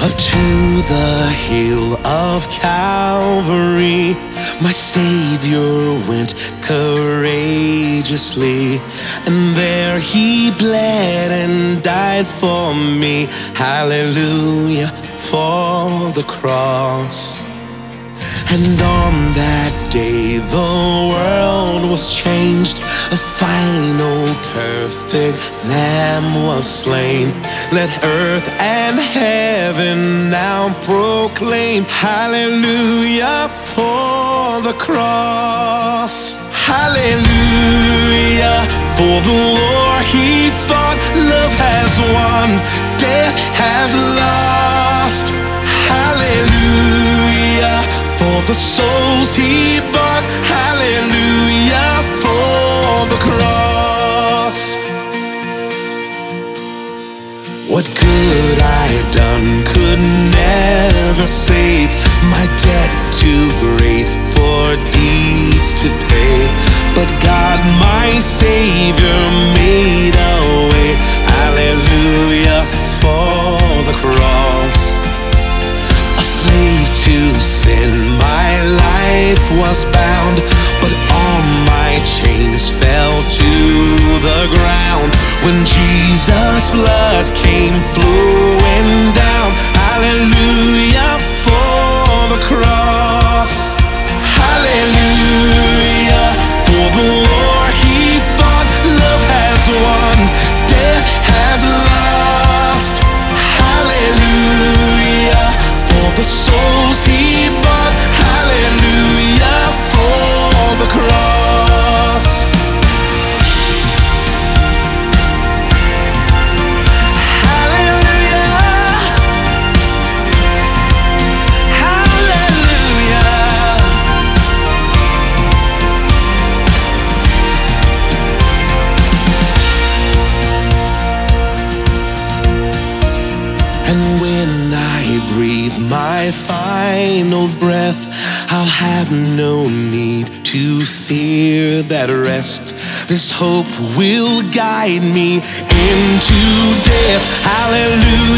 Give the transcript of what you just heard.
Up to the hill of Calvary, my Savior went courageously, and there he bled and died for me. Hallelujah for the cross. And on that day the world was changed. A final perfect Lamb was slain. Let earth and heaven now proclaim hallelujah for the cross. Hallelujah for the war he fought. Love has won, death has lost. Hallelujah for the souls he bought. Hallelujah for the cross. What good I've done could never save. My debt too great for deeds to pay. But God, my Savior, made a way. Hallelujah for the cross. A slave to sin, my life was bound, but all my chains fell to the ground when Jesus' blood came flowing down. Hallelujah for the cross. Hallelujah for the war he fought. Love has won, death has lost. Hallelujah for the souls he bought. Hallelujah for the cross. Hallelujah, hallelujah. And when I breathe my final breath, I'll have no need to fear that rest. This hope will guide me into death. Hallelujah.